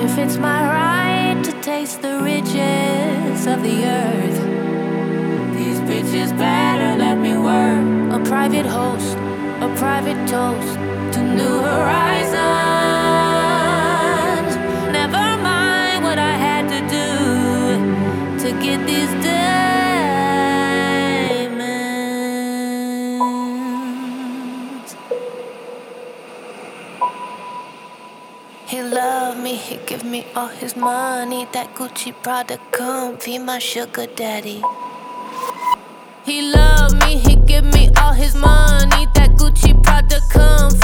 If it's my right to taste the riches of the earth, these bitches better let me work. A private host, a private toast to new horizons. Never mind what I had to do to get these diamonds. He loved me, he give me all his money. That Gucci Prada come be my sugar daddy. He loved me, he give me all his money. That Gucci Prada come